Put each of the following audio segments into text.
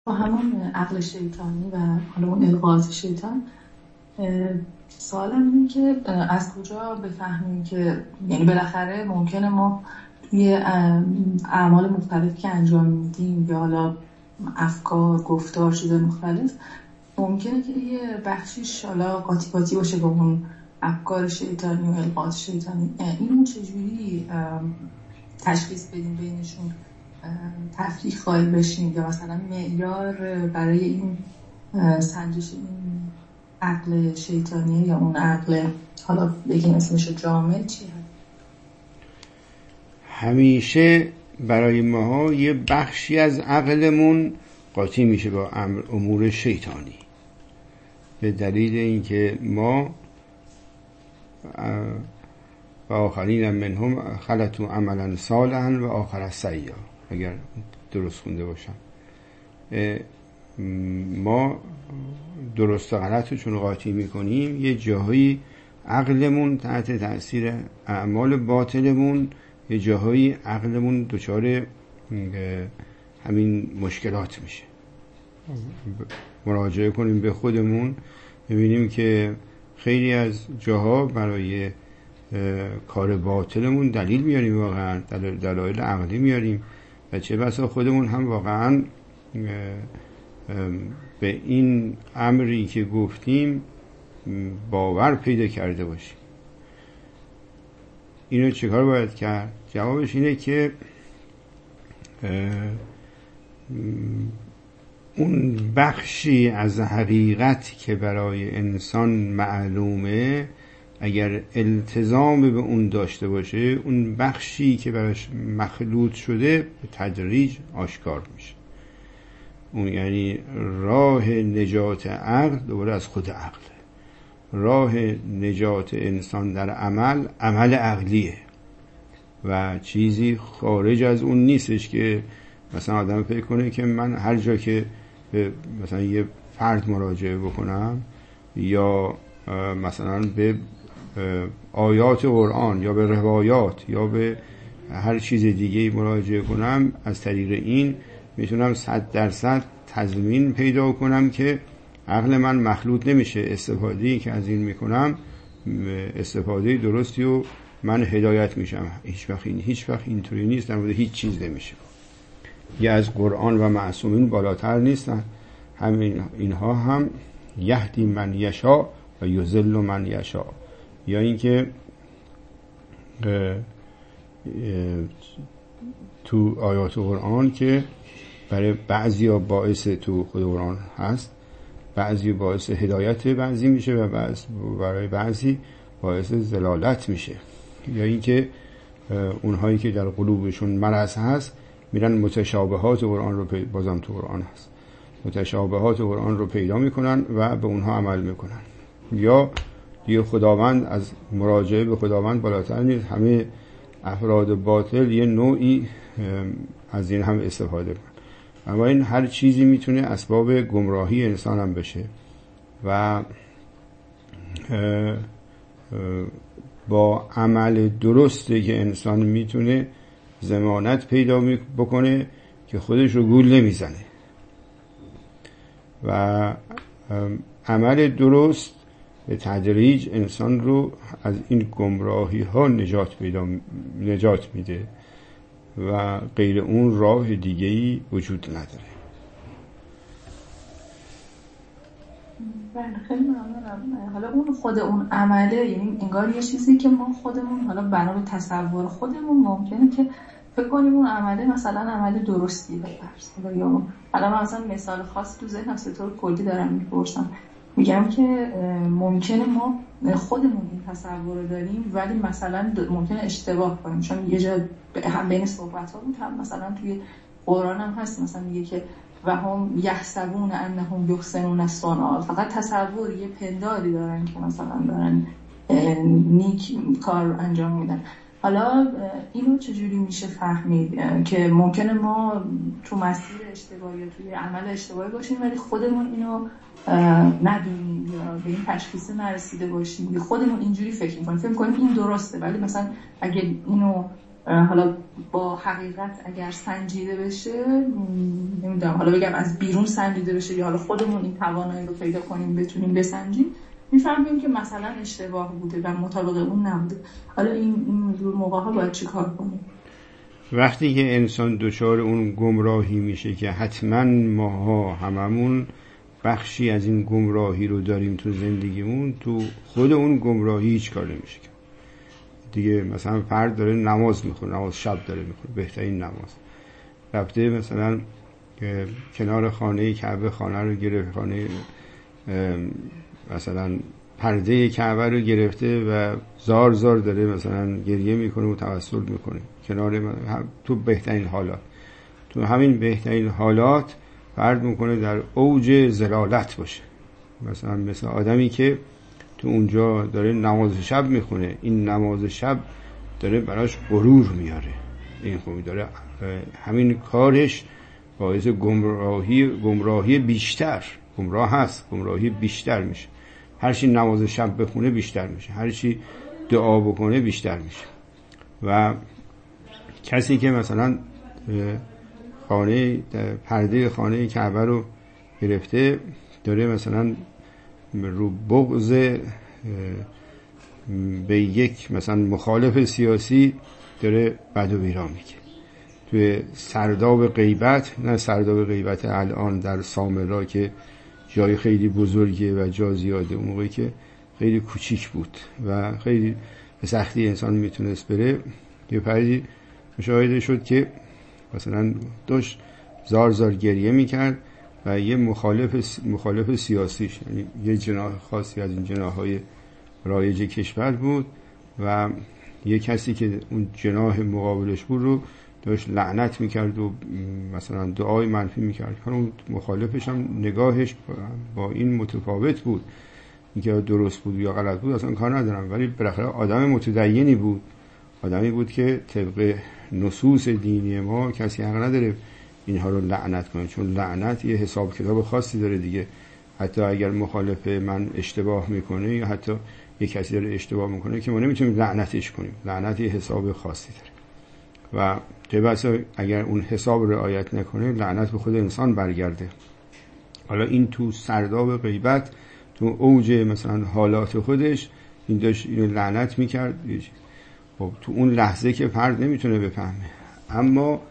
با همون عقل شیطانی و حالا اون الغاز شیطان، سوالم اینه که از کجا بفهمیم که یعنی بالاخره ممکنه ما توی اعمال مختلفی که انجام میدیم یا حالا افکار، گفتار، چیزای مختلف، ممکنه که یه بخشیش حالا قاطی قاطی باشه با اون افکار شیطانی و الغاز شیطانی. اینو چجوری تشخیص بدیم بینشون، تفریق قائل بشیم، یا مثلا معیار برای این سنجش این عقل شیطانی یا اون عقل حالا بگیم اسمشو جامع چیه؟ همیشه برای ماها یه بخشی از عقلمون قاطی میشه با امور شیطانی، به دلیل اینکه ما و آخرین منهم خلطوا عملا صالحا و آخر سیئا، اگر درست خونده باشم. ما درست و غلط رو چون قاطی میکنیم، یه جاهایی عقلمون تحت تأثیر اعمال باطلمون، یه جاهایی عقلمون دچار همین مشکلات میشه. مراجعه کنیم به خودمون، ببینیم که خیلی از جاها برای کار باطلمون دلیل میاریم، واقعا دلایل عقلی میاریم، و چه بسا خودمون هم واقعا به این امری که گفتیم باور پیدا کرده باشیم. اینو چیکار باید کرد؟ جوابش اینه که اون بخشی از حقیقت که برای انسان معلومه، اگر التزام به اون داشته باشه، اون بخشی که براش مخلوط شده به تدریج آشکار میشه. اون یعنی راه نجات عقل دوباره از خود عقل. راه نجات انسان در عمل عقلیه و چیزی خارج از اون نیستش که مثلا آدم فکر کنه که من هر جا که مثلا یه فرد مراجعه بکنم یا مثلا به آیات قرآن یا به روایات یا به هر چیز دیگه مراجعه کنم، از طریق این میتونم 100% تضمین پیدا کنم که عقل من مخلوط نمیشه. استفاده‌ای که از این میکنم استفاده درستی و من هدایت میشم. هیچ وقت اینطوری نیست، در مورد هیچ چیز نمیشه. یا از قرآن و معصومین بالاتر نیستن. همین اینها هم یهدی من یشاء و یضل من یشاء، یا اینکه تو آیات قرآن که برای بعضیا باعث تو خود قرآن هست، بعضی باعث هدایت بعضی میشه و برای بعضی باعث ضلالت میشه. یا اینکه اونهایی که در قلوبشون مرض هست میرن متشابهات قرآن رو بازم تو قرآن هست، متشابهات قرآن رو پیدا میکنن و به اونها عمل میکنن. یا دیگه خداوند از مراجعه به خداوند بالاتر نیست. همه افراد باطل یه نوعی از این هم استفاده کنن. اما این هر چیزی میتونه اسباب گمراهی انسان هم بشه و با عمل درسته که انسان میتونه ضمانت پیدا بکنه که خودش رو گول نمیزنه. و عمل درست به تدریج انسان رو از این گمراهی ها نجات میده و غیر اون راه دیگه‌ای وجود نداره. بله، خیلی ممنونم. حالا اون خود اون عمله، یعنی انگار یه چیزی که ما خودمون حالا بنا به تصور خودمون ممکنه که فکر کنیم اون عمله مثلا عمل درستی بپرس. یا حالا مثلا مثال خاص تو ذهنم طور کلی دارم میپرسم، میگم که ممکنه ما خودمون این تصور رو داریم ولی مثلا ممکنه اشتباه کنیم، چون یه جا هم بین صحبت ها بود، هم مثلا توی قرآن هم هست، مثلا میگه که و هم یحسبون انهم یحسنون صنعا، فقط تصور یه پنداری دارن که مثلا دارن نیک کار انجام میدن. حالا اینو چجوری میشه فهمید که ممکنه ما تو مسیر اشتباهی یا توی عمل اشتباهی باشیم ولی خودمون اینو ندونیم یا به این تشخیص نرسیده باشیم، یا خودمون اینجوری فکر میکنیم این درسته ولی مثلا اگه اینو حالا با حقیقت اگر سنجیده بشه، نمیدونم حالا بگم از بیرون سنجیده بشه یا حالا خودمون این توانایی رو پیدا کنیم بتونیم بسنجیم، میفهمیم که مثلا اشتباه بوده و مطابق اون نبوده. حالا این موقع ها باید چی کار کنیم؟ وقتی که انسان دچار اون گمراهی میشه که حتما ماها هممون بخشی از این گمراهی رو داریم تو زندگیمون، تو خود اون گمراهی هیچ کار نمیشه دیگه. مثلا فرد داره نماز میخونه، نماز شب داره میخونه، بهترین نماز، رفته مثلا کنار خانه کعبه خانه رو گرفته، خانه مثلا پرده کعبه رو گرفته و زار زار داره مثلا گریه میکنه و توسل میکنه کنار تو بهترین حالات. تو همین بهترین حالات فرد میکنه در اوج ضلالت باشه، مثل آدمی که تو اونجا داره نماز شب میخونه، این نماز شب داره براش غرور میاره، این خوبی داره همین کارش باعث گمراهی بیشتر، گمراه هست، گمراهی بیشتر میشه. هر چی نماز شب بخونه بیشتر میشه، هر چی دعا بکنه بیشتر میشه. و کسی که مثلا پرده خانه کعبه رو گرفته داره مثلا رو بغض به یک مثلا مخالف سیاسی داره بد و بیرا میگه، توی سرداب غیبت، نه سرداب غیبت الان در سامرا که جای خیلی بزرگه و جا زیاده، اون موقعی که خیلی کوچیک بود و خیلی به سختی انسان میتونست بره، یه پردی مشاهده شد که مثلا داشت زار زار گریه میکرد و یه مخالف سیاسیش، یعنی یه جناح خاصی از این جناح‌های رایج کشور بود و یه کسی که اون جناح مقابلش بود رو داشت لعنت میکرد و مثلا دعای منفی میکرد. اون مخالفش هم نگاهش با این متفاوت بود، اینکه درست بود یا غلط بود اصلا کار ندارم، ولی بالاخره آدم متدینی بود، آدمی بود که طبق نصوص دینی ما کسی حق نداره اینها رو لعنت کنه، چون لعنت یه حساب کتاب خاصی داره دیگه. حتی اگر مخالف من اشتباه میکنه یا حتی یه کسی داره اشتباه میکنه که ما نمیتونیم لعنتش کنیم، لعنت یه حساب خاصی داره و طبعا اگر اون حساب رعایت نکنه لعنت به خود انسان برگرده. حالا این تو سرداب غیبت، تو اوج مثلا حالات خودش این داشت اینو لعنت میکرد. خب تو اون لحظه که فرد نمیتونه بفهمه، اما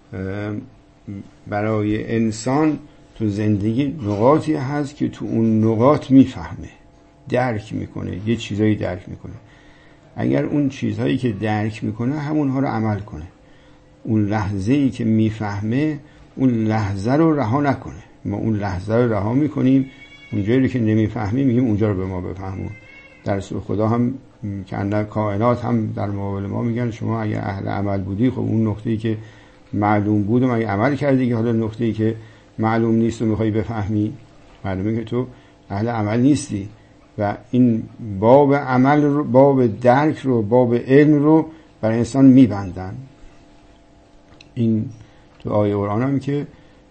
برای انسان تو زندگی نقاطی هست که تو اون نقاط میفهمه، درک میکنه، یه چیزایی درک میکنه. اگر اون چیزهایی که درک میکنه همونها رو عمل کنه، اون لحظه‌ای که میفهمه اون لحظه رو رها نکنه. ما اون لحظه رو رها میکنیم، اونجایی که نمیفهمیم میگیم اونجا رو به ما بفهمون. در سوی خدا هم که کائنات هم در مقابل ما میگن شما اگه اهل عمل بودی، خب اون نقطه‌ای که معلوم بود و اگه عمل کردی، که حالا نقطه‌ای که معلوم نیست و میخوای بفهمی، معلومه که تو اهل عمل نیستی. و این باب عمل رو، باب درک رو، باب علم رو برای انسان میبندن. این تو آیه قرآن هم که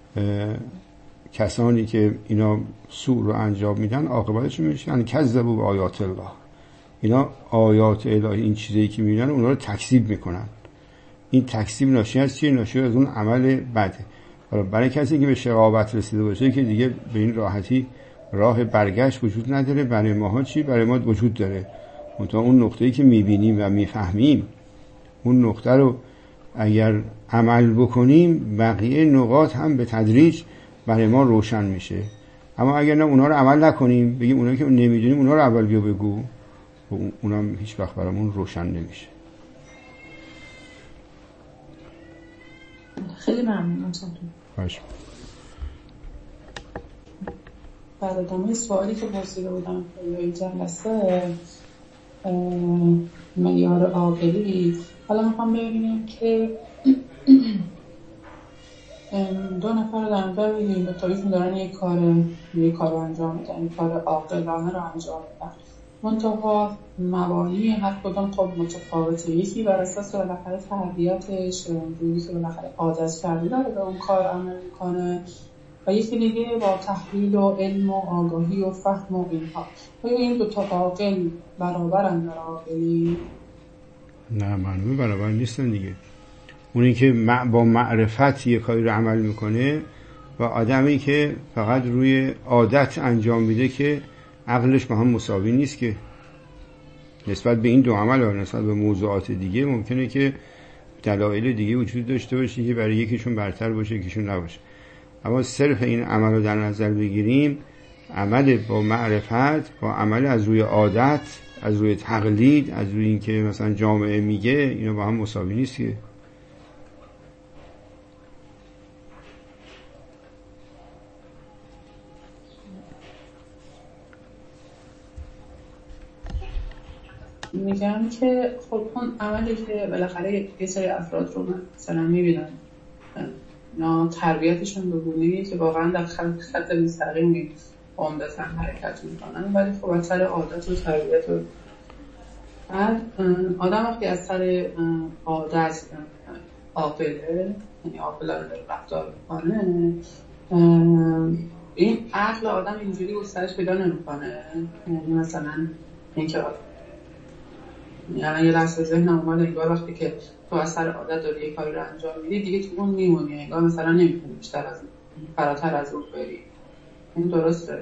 کسانی که اینا سوء رو انجام میدن عاقبتشون میشه یعنی کذبوا بآیات الله، اینا آیات الهی، این چیزایی که میبینن اونا رو تکذیب میکنن. این تکذیب ناشی از چیه؟ ناشی از اون عمل بده. حالا برای کسی که به شقاوت رسیده باشه که دیگه به این راحتی راه برگشت وجود نداره، برای ماها چی؟ برای ما وجود داره، منتها اون نقطه‌ای که میبینیم و میفهمیم، اون نقطه رو اگر عمل بکنیم بقیه نقاط هم به تدریج برای ما روشن میشه. اما اگر نه اونها رو عمل نکنیم، بگیم اونایی که نمیدونیم اونها رو اول بیا بگو، اونها هم هیچ وقت برامون روشن نمیشه. خیلی ممنونم. باشه. در ادامه سوالی که پرسیده بودم توی جلسه معیار عاقلی، حالا میخوام ببینیم که دو نفر در نظر بگیریم به طوریشون دارن یک کار رو انجام میدن، یک کار عاقلانه رو انجام میدن، منتها مبانی هر کدام خب متفاوته. یکی بر اساس بالاخره تربیتش، روزی که بالاخره عادت کرده داره به اون کار عمل میکنه، و یکی دیگه با تحلیل و علم و آگاهی و فهم و اینها. آیا این دو تا عاقل برابرن در عاقلی؟ نه معلومه برابر نیستن دیگه. اونی که با معرفت یه کاری رو عمل میکنه و آدمی که فقط روی عادت انجام میده که عقلش با هم مساوی نیست که. نسبت به این دو عمل و نسبت به موضوعات دیگه ممکنه که دلایل دیگه وجود داشته باشه که برای یکیشون برتر باشه یکیشون نباشه. اما صرف این عمل رو در نظر بگیریم، عمل با معرفت با عمل از روی عادت، از روی تقلید، از روی این که مثلا جامعه میگه، اینا با هم مساوی نیست که. میگم که خب اون عملی که بالاخره یه سری افراد رو مثلا میبینن یا تربیتشون به گونه‌ایه که واقعا در خط مستقیمی عمدتاً حرکت میکنن، ولی خب از سر عادت و تربیت و بعد آدم وقتی از سر عادت عاقله، یعنی عاقلانه رفتار میکنه، این عقل آدم اینجوری گسترش پیدا نمیکنه. یعنی مثلا اینکه یعنی یه لحظه ذهنم اومد انگار وقتی که تو از سر عادت داری یه کاری رو انجام میدی دیگه تو اون میمونی، انگار مثلا نمیتونی بیشتر از فراتر از اون بری. این درسته؟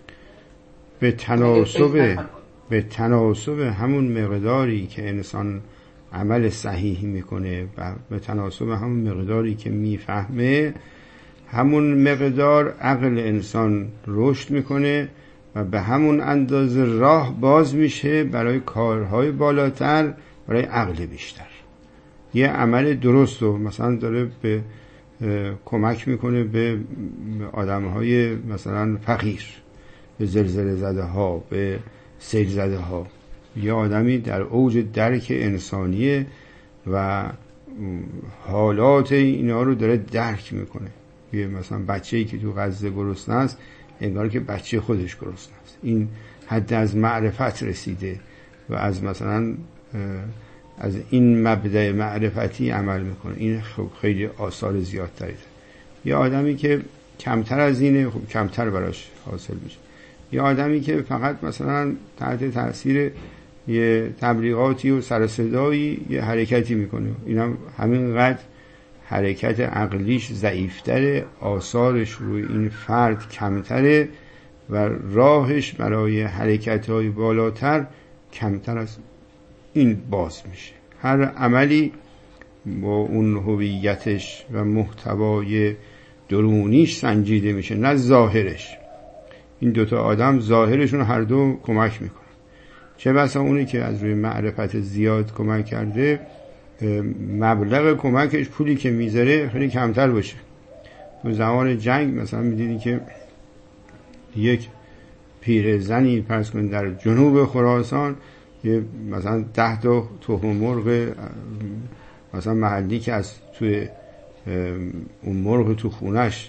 به تناسب همون مقداری که انسان عمل صحیح میکنه و به تناسب همون مقداری که میفهمه، همون مقدار عقل انسان رشد میکنه و به همون اندازه راه باز میشه برای کارهای بالاتر، برای عقل بیشتر. یه عمل درست رو مثلا داره به کمک میکنه به آدمهای مثلا فقیر، به زلزله زده ها، به سیل زده ها. یه آدمی در اوج درک انسانیه و حالات اینا رو داره درک میکنه. یه مثلا بچه‌ای که تو غزه گرسنه است، انگار که بچه خودش گرسنه است. این حد از معرفت رسیده و از مثلا از این مبدأ معرفتی عمل میکنه. این خب خیلی آثار زیادتری داره. یه آدمی که کمتر از اینه، خب کمتر براش حاصل میشه. یه آدمی که فقط مثلا تحت تاثیر یه تبلیغاتی و سر صدایی یه حرکتی میکنه، اینم همینقدر حرکت عقلیش ضعیفتره، آثارش روی این فرد کمتره و راهش برای حرکت‌های بالاتر کمتر از این باز میشه. هر عملی با اون هویتش و محتوای درونیش سنجیده میشه، نه ظاهرش. این دوتا آدم ظاهرشون هر دو کمک میکنن. چه بسا اونی که از روی معرفت زیاد کمک کرده، مبلغ کمکش، پولی که میذاره خیلی کمتر باشه. تو زمان جنگ مثلا میدیدی که یک پیرزنی فرض کنید در جنوب خراسان یه مثلا 10 تا تخم مرغ مثلا محلی که از توی اون مرغ تو خونش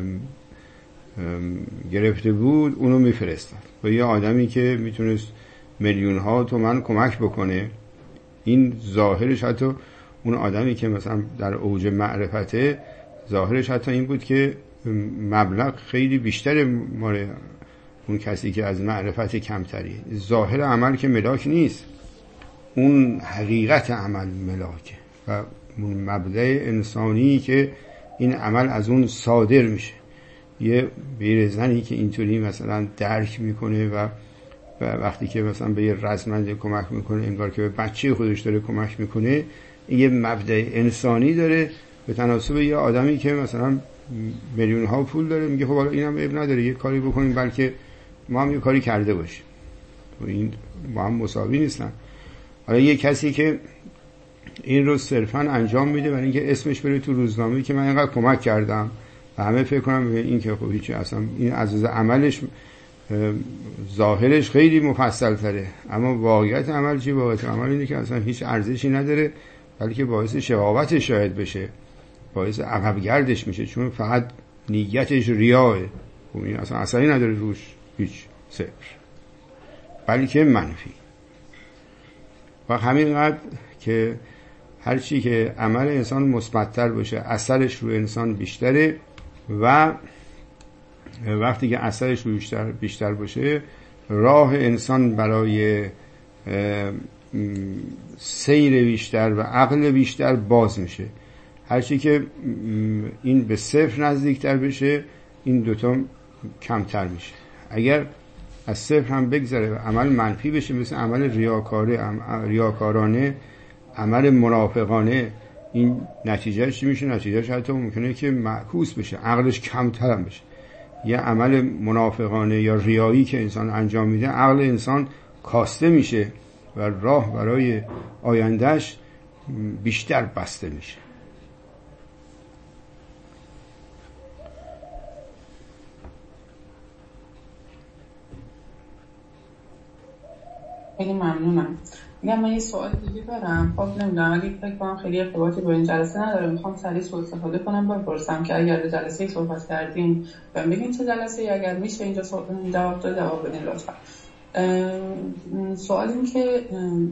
گرفته بود اونو میفرستاد و یه آدمی که میتونست میلیون ها تومان کمک بکنه. این ظاهرش، حتی اون آدمی که مثلا در اوج معرفته، ظاهرش حتی این بود که مبلغ خیلی بیشتر ماره اون کسی که از معرفت کمتری. ظاهر عمل که ملاک نیست، اون حقیقت عمل ملاکه و اون مبدأ انسانی که این عمل از اون صادر میشه. یه بیرزنی که اینطوری مثلا درک میکنه و وقتی که مثلا به یه رزمنده کمک میکنه انگار که به بچه خودش داره کمک میکنه، یه مبدأ انسانی داره به تناسب یه آدمی که مثلا میلیون ها پول داره، میگه خب حالا اینم عیب نداره یه کاری بکنیم بلکه ما هم یه کاری کرده باشیم. و این با هم مساوی نیستن. حالا یه کسی که این رو صرفا انجام میده برای اینکه اسمش بره تو روزنامه که من اینقدر کمک کردم و همه فکر کنم این که خب هیچی، اصلا این از عملش ظاهرش خیلی مفصل تره، اما واقعیت عمل چی؟ واقعیت عمل اینه که اصلا هیچ ارزشی نداره، بلکه باعث شقاوتش شاید بشه، باعث عقبگردش میشه، چون فقط نیتش ریاه. خب این اصلا اثری نداره روش، هیچ صفر، بلکه منفی. و همینقدر که هرچی که عمل انسان مثبت‌تر باشه اثرش روی انسان بیشتره و وقتی که اثرش روی بیشتر باشه راه انسان برای سیر بیشتر و عقل بیشتر باز میشه. هرچی که این به صفر نزدیکتر بشه این دوتا کمتر میشه. اگر از صفر هم بگذره و عمل منفی بشه مثل عمل ریاکارانه، عمل منافقانه، این نتیجهش چی میشه؟ نتیجهش حتی ممکنه که معکوس بشه، عقلش کمتر هم بشه. یه عمل منافقانه یا ریایی که انسان انجام میده، عقل انسان کاسته میشه و راه برای آیندهش بیشتر بسته میشه. خیلی ممنونم. میگم من یه سوال دیگه دارم. خب نمیدونم اگه فکر کنم خیلی ارتباطی با این جلسه نداره، میخوام سریع سوء استفاده کنم بپرسم که اگر جلسه صحبت کردین بهم بگین چه جلسه، اگر میشه اینجا جواب داد جواب بدین لطفا. سوال این که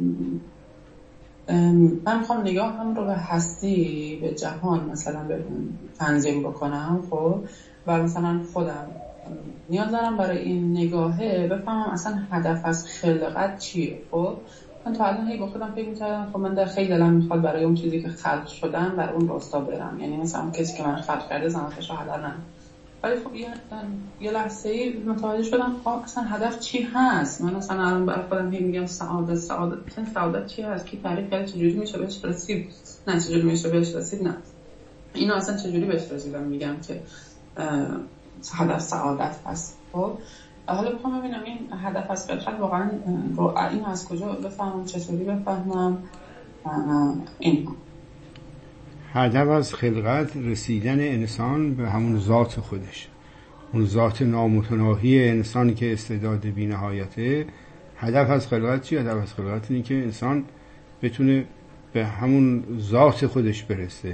من میخوام نگاهم رو به هستی، به جهان مثلا تنظیم بکنم، خب و مثلا خودم نیاز دارم برای این نگاهه بفهمم اصلا هدف از خلقت چیه. خب من تا الان با خودم فکر می‌کردم خب من در خیلی دلم میخواد برای اون چیزی که خلق شدم بر اون راستا برم، یعنی مثلا اون کسی که من خلق کرده زحمتش رو هدر نکنم. ولی خب یه لحظه‌ای متوجه شدم خب اصلا هدف چی هست. من اصلا الان برای خودم میگم سعادت مثلا سعادت چی هست، کی تعریف کرده، چجوری میشه بهش رسید، نه چجوری میشه بهش رسید، نه اینو اصلا چجوری بهش رسیدم میگم که هدف سعادت هست. خب حالا بخوام ببینم این هدف از خلقت واقعا این از کجا بفهمم، چطوری بفهمم این هدف از خلقت؟ رسیدن انسان به همون ذات خودش، اون ذات نامتناهی انسان که استعداد بی‌نهایته. هدف از خلقت چی؟ هدف از خلقت اینه که انسان بتونه به همون ذات خودش برسه.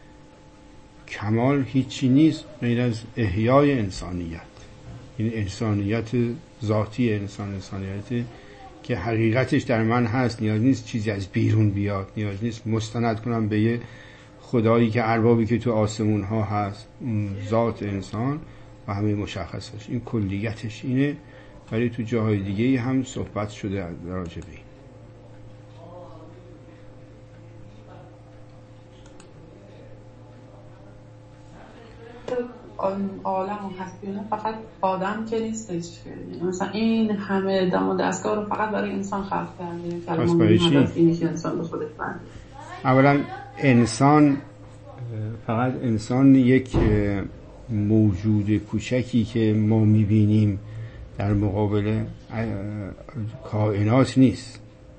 کمال هیچی نیست غیر از احیای انسانیت. این انسانیت ذاتی انسانیت که حقیقتش در من هست، نیاز نیست چیزی از بیرون بیاد، نیاز نیست مستند کنم به یه خدایی که اربابی که تو آسمون ها هست. اون ذات انسان و همه مشخصش، این کلیتش اینه. ولی تو جاهای دیگه هم صحبت شده راجع به این. عالم و هستیونه فقط آدم که نیستش، مثلا این همه دم و دستگاه رو فقط برای انسان خلق کرده. پس برای چی؟ اینی که انسان به خودش بنده. اولا انسان فقط انسان یک موجود کوچکی که ما میبینیم در مقابل کائنات نیست.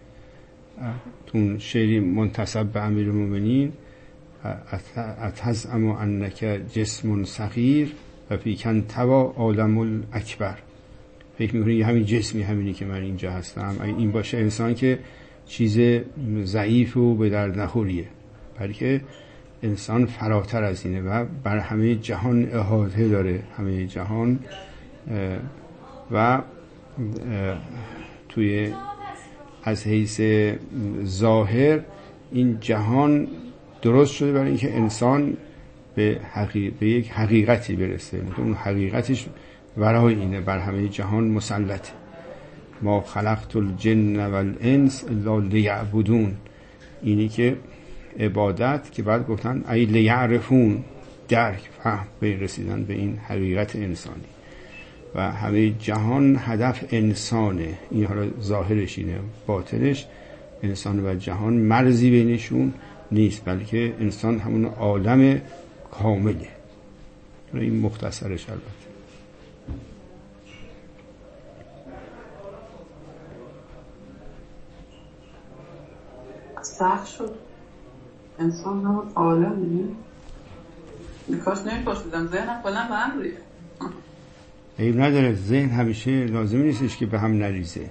تو شعری منتسب به امیرالمومنین اتزعم انک جسم صغیر و فیکن توا عالم الاکبر، فکر میکنی همین جسمی همینی که من اینجا هستم. این باشه انسان که چیز ضعیف و به درد نخوریه، بلکه انسان فراتر از اینه و بر همه جهان احاطه داره، همه جهان. و توی از حیث ظاهر این جهان درست شده برای اینکه انسان به یک حقیقتی برسه. اون حقیقتش ورای اینه، بر همه جهان مسلطه. ما خلقت الجن والانس الا لیعبدون، اینی که عبادت که بعد گفتن ای لیعرفون، درک، فهم، به رسیدن به این حقیقت انسانی. و همه جهان هدف انسانه. این حالا ظاهرش اینه، باطنش انسان و جهان مرزی بینشون نیست، بلکه انسان همون عالم کامله. این مختصرش. البته سخت شد. انسان همون عالمه. کاش نمی‌پرسیدم، ذهنم کلا به هم ریخت. عیب نداره، ذهن همیشه لازم نیستش که به هم نریزه.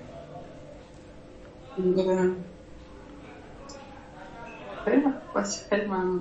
خیلی ممنون.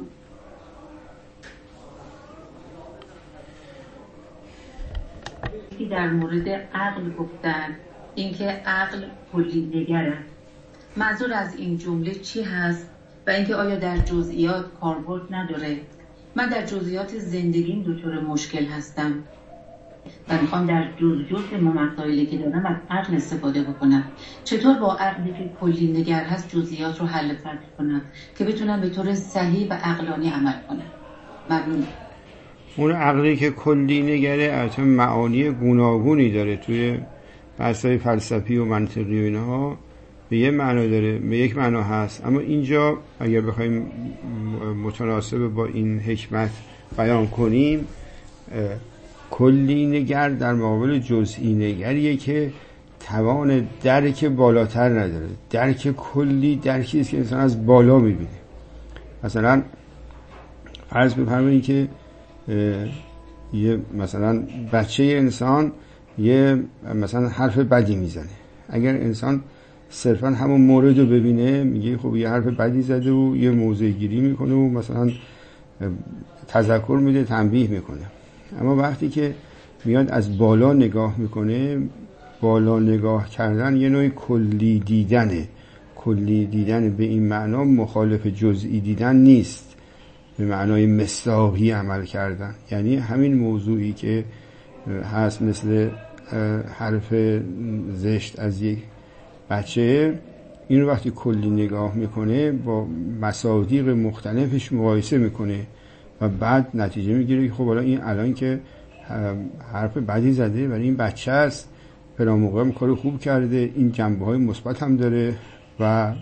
در مورد عقل گفتن، اینکه عقل کلی نگره. منظور از این جمله چی هست و اینکه آیا در جزئیات کاربرد نداره؟ من در جزئیات زندگیم دچار مشکل هستم. و میخوام در جزء مسائلی که دارم از عقل استفاده بکنم. چطور با عقلی که کلی نگر هست جزئیات رو حل فصل کنم که بتونم به طور صحیح و عقلانی عمل کنم؟ ممنون. اون عقلی که کلی نگره البته معانی گوناگونی داره، توی بحث‌های فلسفی و منطقی و اینها به یه معنا داره، به یک معنا هست. اما اینجا اگر بخوایم متناسب با این حکمت بیان کنیم، کلی نگر در مقابل جزئی نگریه که توان درک بالاتر نداره. درک کلی درکی است که انسان از بالا میبینه. مثلا فرض بفرمایید که یه مثلا بچه انسان یه مثلا حرف بدی میزنه. اگر انسان صرفا همون مورد رو ببینه میگه خب یه حرف بدی زده و یه موضع گیری میکنه و مثلا تذکر میده، تنبیه میکنه. اما وقتی که میاد از بالا نگاه میکنه، بالا نگاه کردن یه نوع کلی دیدنه. کلی دیدن به این معنا مخالف جزئی دیدن نیست، به معنای مصداقی عمل کردن. یعنی همین موضوعی که هست مثل حرف زشت از یک بچه، این رو وقتی کلی نگاه میکنه با مصادیق مختلفش مقایسه میکنه و بعد نتیجه میگیره که خب حالا این الان که حرف بدی زده ولی این بچه است، فلان موقع هم کار خوب کرده، این جنبه های مثبت هم داره و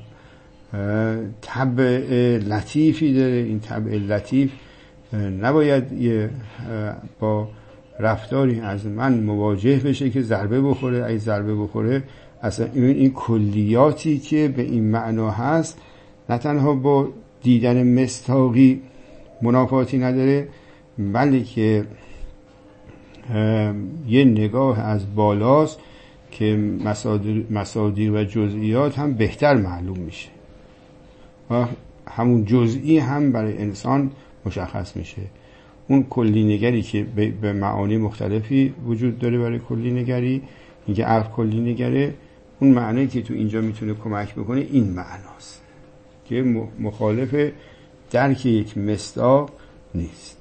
طبع لطیفی داره. این طبع لطیف نباید با رفتاری از من مواجه بشه که ضربه بخوره. اگه ضربه بخوره اصلا این کلیاتی که به این معنا هست نه تنها با دیدن مصداقی منافاتی نداره، بلکه یه نگاه از بالاست که مصادیق و جزئیات هم بهتر معلوم میشه و همون جزئی هم برای انسان مشخص میشه. اون کلی نگری که به معانی مختلفی وجود داره برای کلی نگری، اینکه عقل کلی نگره، اون معنی که تو اینجا میتونه کمک بکنه این معناست که مخالف درک یک مصداق نیست.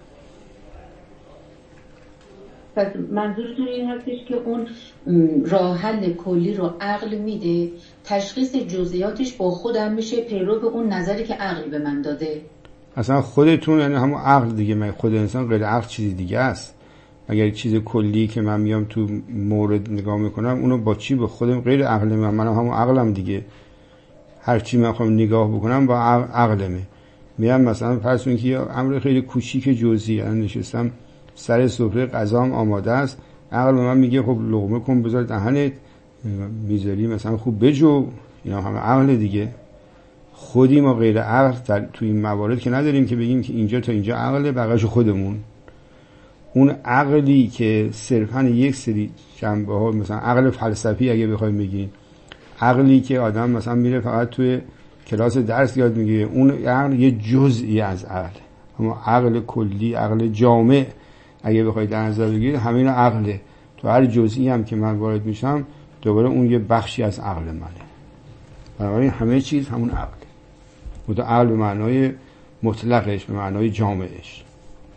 پس منظورتون این هستش که اون راه حل کلی رو عقل میده، تشخیص جزئیاتش با خودم میشه پیرو به اون نظری که عقل به من داده. اصلا خودتون یعنی همون عقل دیگه، من خود انسان غیر عقل چیزی دیگه است. اگر چیز کلی که من میام تو مورد نگاه میکنم اونو با چی؟ به خودم غیر عقل من همون عقلم دیگه. هر چی من خواهم نگاه بکنم با عقلمه. میام مثلا فرض کنید که یه امر خیلی کوچیک جزئی، الان نشستم سر سفره غذام آماده است، عقل به من میگه خب لقمه کن بذار دهنت، میذاری مثلا خوب بجو، اینا همه عقل دیگه. خودی ما غیر عقل توی این موارد که نداریم که بگیم که اینجا تا اینجا عقله بقیه‌شو خودمون. اون عقلی که صرفاً یک سری جنبه ها، مثلا عقل فلسفی اگه بخوایم بگیم، عقلی که آدم مثلا میره فقط توی کلاس درس یاد میگیره، اون عقل یه جزئی از عقل. اما عقل کلی، عقل جامع اگه بخواید در نظر بگیرید همین عقله. تو هر جزئی هم که من وارد میشم دوباره اون یه بخشی از عقل منه. بنابراین همه چیز همون عقله. و عقل به معنای مطلقش، به معنای جامعش.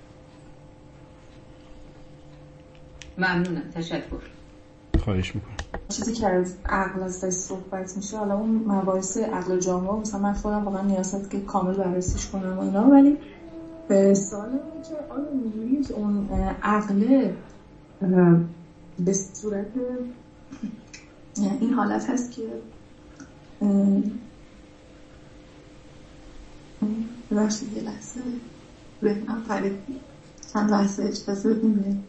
ممنونم، تشکر. خواهش میکنم. چیزی که از عقل ازش صحبت میشه، حالا اون مباحث عقل جامعه مثلا من خودم واقعا نیاز هست که کامل بررسیش کنم و اینا، ولی به سوال اینه که آیا میگویید اون عقل به صورت این حالت هست که ببخشید یه لحظه بهنم فرید چند لحظه اجازه بدیم.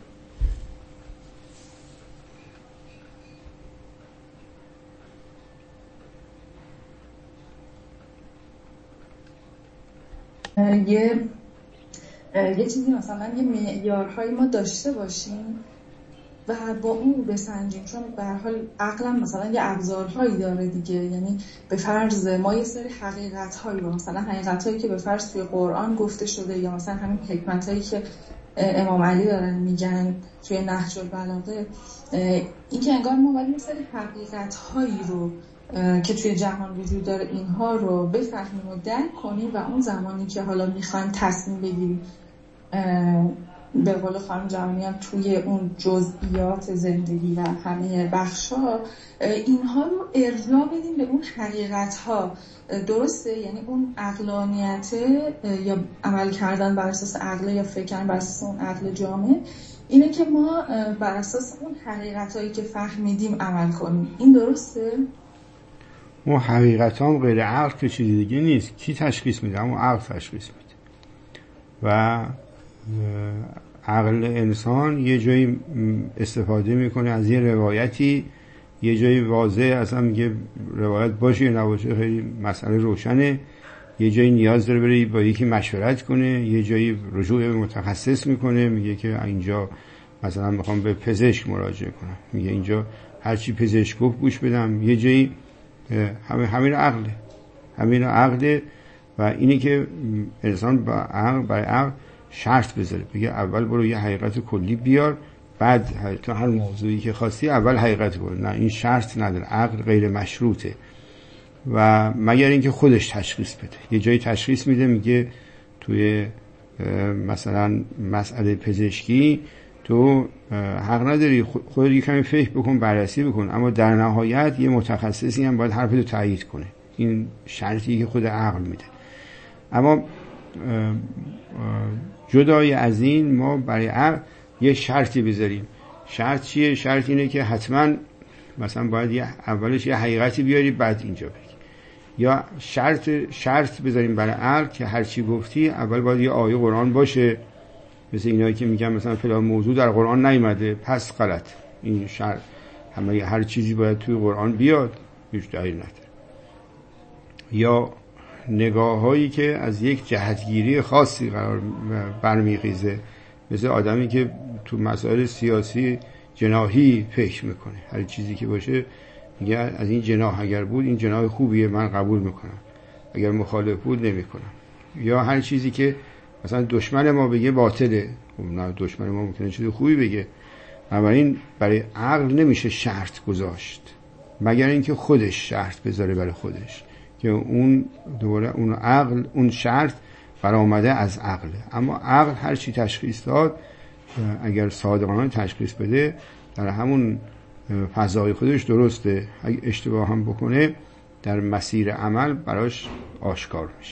یه چیزی مثلا یه معیارهایی ما داشته باشیم و با اون بسنجیم، چون به هر حال عقلم مثلا یه ابزارهایی داره دیگه. یعنی به فرض ما یه سری حقیقت‌هایی، مثلا حقیقت‌هایی که به فرض توی قرآن گفته شده یا مثلا همین حکمت‌هایی که امام علی دارن میگن توی نهج البلاغه، این که انگار ما باید یه سری حقیقت‌هایی رو که توی جهان وجود داره اینها رو بفهمیم و درک کنیم و اون زمانی که حالا میخوایم تصمیم بگیریم به قول خانم جوانی هم توی اون جزئیات زندگی و همه بخشا اینها رو ارجاع بدیم به اون حقیقت ها. درسته؟ یعنی اون عقلانیت یا عمل کردن بر اساس عقل یا فکر کردن بر اساس اون عقل جامع اینه که ما بر اساس اون حقیقت هایی که فهمیدیم عمل کنیم. این درسته؟ اون حقیقت هم غیر عقل که چیزی دیگه نیست. کی تشخیص میده؟ اون عقل تشخیص میده. و عقل انسان یه جایی استفاده میکنه از یه روایتی، یه جایی واضح اصلا میگه روایت باشه یا نباشه خیلی مسئله روشنه، یه جایی نیاز داره بره با یکی مشورت کنه، یه جایی رجوع به متخصص میکنه، میگه که اینجا مثلا میخوام به پزشک مراجعه کنم، میگه اینجا هرچی پزشک گفت گوش بدم. یه جایی همین عقله و اینی که انسان با عقل برای عقل شرط بذاره، بگه اول برو یه حقیقت کلی بیار، بعد تو هر موضوعی که خواستی اول حقیقت کلی. نه، این شرط نداره، عقل غیر مشروطه و مگر اینکه خودش تشخیص بده. یه جایی تشخیص میده، میگه توی مثلا مسئله پزشکی تو حق نداری، خودت یه کمی فکر بکن، بررسی بکن، اما در نهایت یه متخصصی هم باید حرفتو تایید کنه. این شرطی که خود عقل میده. اما جدای از این ما برای عقل یه شرطی بذاریم. شرط چیه؟ شرط اینه که حتما مثلا باید اولش یه حقیقتی بیاری بعد اینجا بگی. یا شرط بذاریم برای عقل که هر چی گفتی اول باید یه آیه قرآن باشه، مثل اینایی که میگن مثلا فلان موضوع در قرآن نیومده پس غلط. این شرط همه هر چیزی باید توی قرآن بیاد، هیچ دلیل نداره. یا نگاه هایی که از یک جهتگیری خاصی قرار برمیخیزه، مثل آدمی که تو مسائل سیاسی جناحی فکر میکنه، هر چیزی که باشه میگه از این جناح اگر بود این جناح خوبیه من قبول میکنم، اگر مخالف بود نمیکنم. یا هر چیزی که مثلا دشمن ما بگه باطله، خب نه، دشمن ما ممکنه چیز خوبی بگه. بنابراین برای عقل نمیشه شرط گذاشت مگر اینکه خودش شرط بذاره برای خودش، که اون دوباره اون عقل، اون شرط برآمده از عقله. اما عقل هر چی تشخیص داد اگر صادقانه تشخیص بده در همون فضای خودش درسته، اگه اشتباه هم بکنه در مسیر عمل براش آشکار میشه.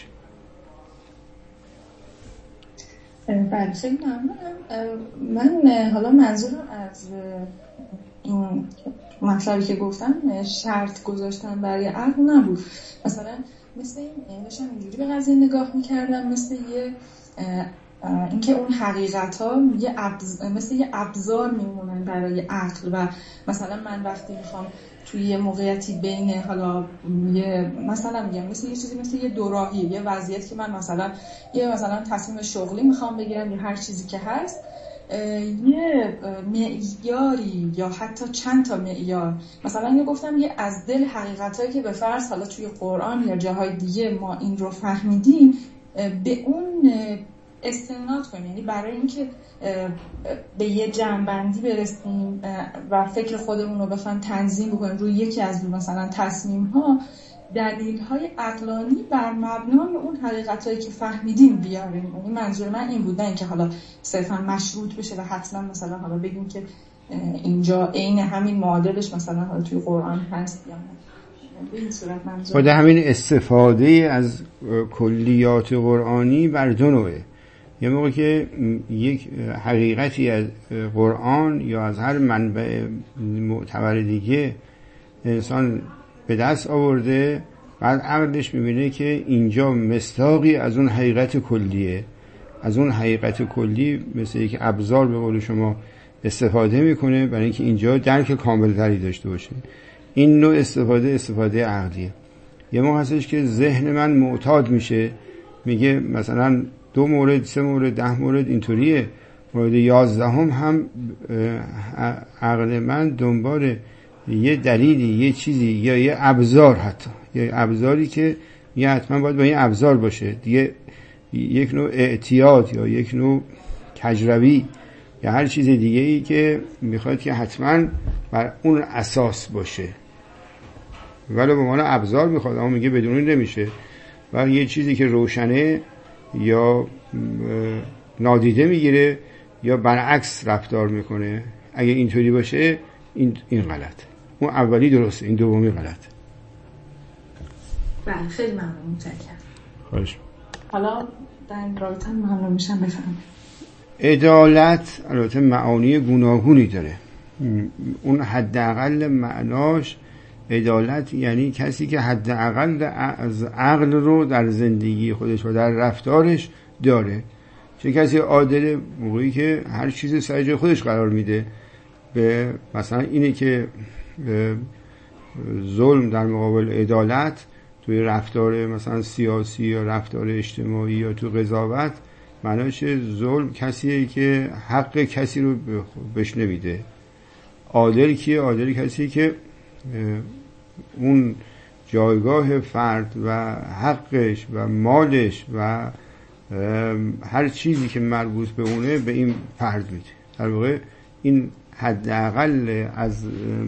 بله، خیلی ممنونم. من حالا منظورم از این مطلبی که گفتم شرط گذاشتن برای عقل نبود. مثلا مثل این داشتم اینجوری به قضیه نگاه میکردم، مثل یه اینکه اون حقیقت ها مثل یه ابزار میمونن برای عقل. و مثلا من وقتی میخوام توی یه موقعیتی بین حالا مثلا میگم مثل یه چیزی مثل یه دوراهی، یه وضعیت که من مثلا تصمیم شغلی میخوام بگیرم یا هر چیزی که هست، یه معیاری یا حتی چند تا معیار، مثلا گفتم یه از دل حقیقتایی که به فرض حالا توی قرآن یا جاهای دیگه ما این رو فهمیدیم به اون استناد کنیم، یعنی برای اینکه به یه جمع‌بندی برسیم و فکر خودمون رو بخوایم تنظیم بکنیم روی یکی از مثلا تصمیم‌ها، دلیل‌های عقلانی بر مبنای اون حقیقتایی که فهمیدیم بیاریم. یعنی منظور من این بود، نه اینکه حالا صرفا مشروط بشه و حتما مثلا حالا بگیم که اینجا عین همین معادلش مثلا حالا توی قرآن هست یا نه. به این صورت منظور خود همین استفاده از کلیات قرآنی بر دو نوعه. یه موقع که یک حقیقتی از قرآن یا از هر منبع معتبر دیگه انسان به دست آورده، بعد عقلش میبینه که اینجا مصداقی از اون حقیقت کلیه، از اون حقیقت کلی مثل یک ابزار به قول شما استفاده میکنه برای اینکه اینجا درک کاملتری داشته باشه. این نوع استفاده عقلیه. یه موقع هستش که ذهن من معتاد میشه، میگه مثلا 2 مورد 3 مورد 10 مورد اینطوریه، مورد 11 هم عقل من دنبال یه دلیلی، یه چیزی یا یه ابزار، حتی یه ابزاری که یه حتما باید با این ابزار باشه دیگه، یک نوع اعتیاد یا یک نوع کجروی یا هر چیز دیگه ای که میخواد که حتما بر اون اساس باشه، ولی به معنی ابزار میخواد، اما میگه بدون این نمیشه. و یه چیزی که روشنه یا نادیده میگیره، یا برعکس رفتار میکنه. اگه اینطوری باشه این غلط. اون اولی درسته، این دومی غلط. بله خیلی ممنون، متشکرم. خواهش. حالا در این رابطه ممنون میشم بفهمید. عدالت البته معانی گوناگونی داره. اون حداقل معناش عدالت یعنی کسی که حداقل از عقل رو در زندگی خودش و در رفتارش داره. چه کسی عادل موقعی که هر چیز سر جای خودش قرار میده، به مثلا اینه که ظلم در مقابل عدالت توی رفتار مثلا سیاسی یا رفتار اجتماعی یا تو قضاوت، معناش ظلم کسیه که حق کسی رو بهش نمیده. عادل کیه؟ عادل کسی که اون جایگاه فرد و حقش و مالش و هر چیزی که مربوط به اونه به این فرد میده. در واقع این حداقل از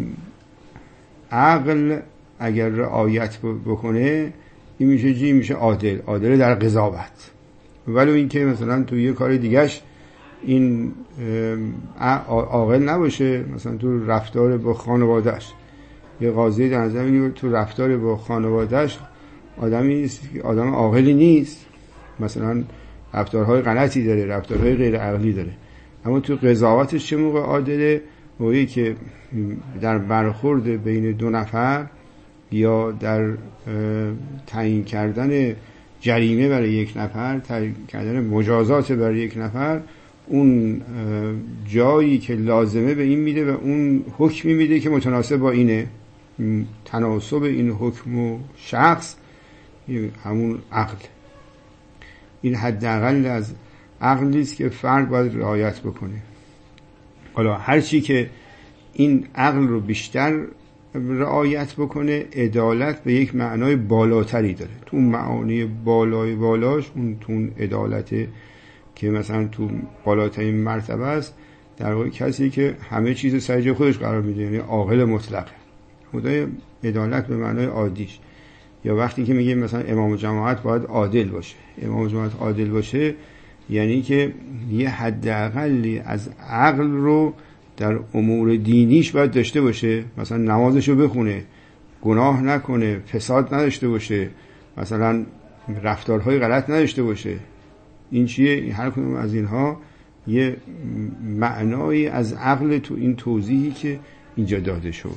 عقل اگر رعایت بکنه این میشه چی؟ میشه عادل. عادل در قضاوت. ولو این که مثلا تو یه کار دیگهش این عاقل نباشه، مثلا تو رفتار با خانوادهش، یه قاضی در نظر میگیره تو رفتار با خانوادهش آدم عاقلی نیست، مثلا رفتارهای غلطی داره، رفتارهای غیر عقلی داره، اما تو قضاوتش چه موقع عادله؟ موقعی که در برخورد بین دو نفر یا در تعیین کردن جریمه برای یک نفر، تعیین کردن مجازات برای یک نفر، اون جایی که لازمه به این میده و اون حکمی میده که متناسب با اینه. تناسب این حکم و شخص همون عقل. این حداقل از عقلی است که فرد باید رعایت بکنه. حالا هر چی که این عقل رو بیشتر رعایت بکنه، عدالت به یک معنای بالاتری داره. تو اون معانی بالاش اون تو اون عدالته که مثلا تو بالاترین مرتبه است، در واقع کسی که همه چیز سر جای خودش قرار میده، یعنی عاقل مطلقه. خدای عدالت به معنای عادیش. یا وقتی که میگه مثلا امام جماعت باید عادل باشه، امام جماعت عادل باشه یعنی که یه حداقلی از عقل رو در امور دینیش باید داشته باشه. مثلا نمازشو بخونه، گناه نکنه، فساد نداشته باشه، مثلا رفتارهای غلط نداشته باشه. این چیه؟ هر کدوم از اینها یه معنایی از عقل تو این توضیحی که اینجا داده شد.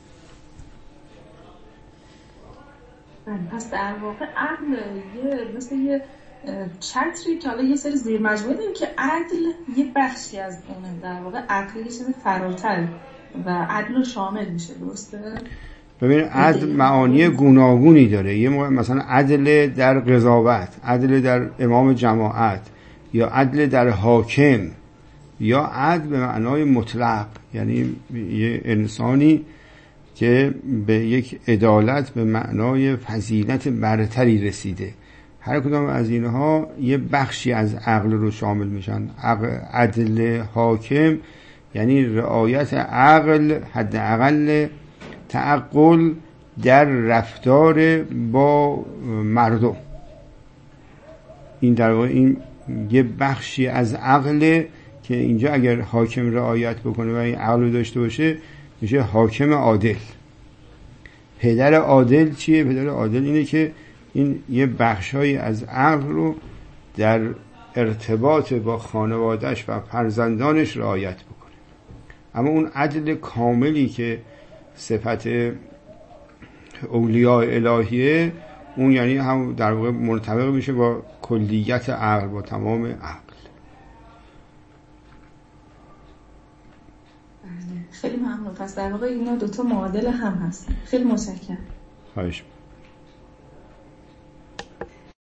پس در واقع عقل مثل یه چتری که حالا یه سری زیر مجموعه داریم که عدل یه بخشی از اونه. در واقع عقل یه چیز فراتر و عدل شامل میشه، درسته؟ ببین عدل معانی گوناگونی داره. یه موقع مثلا عدل در قضاوت، عدل در امام جماعت، یا عدل در حاکم، یا عدل به معنای مطلق، یعنی یه انسانی که به یک عدالت به معنای فضیلت برتری رسیده. هر کدام از اینها یه بخشی از عقل رو شامل میشن. عدل حاکم یعنی رعایت عقل، حداقل تعقل در رفتار با مردم. این در واقع این یه بخشی از عقل که اینجا اگر حاکم رعایت بکنه و این عقل رو داشته باشه میشه حاکم عادل. پدر عادل چیه؟ پدر عادل اینه که این یه بخشایی از عقل رو در ارتباط با خانوادهش و فرزندانش رعایت بکنه. اما اون عدل کاملی که صفت اولیاء الهیه، اون یعنی هم در واقع مرتبط میشه با کلیت عقل، با تمام عقل. خیلی ممنون. پس در واقع اینا دوتا معادل هم هستن. خیلی متشکرم. خواهش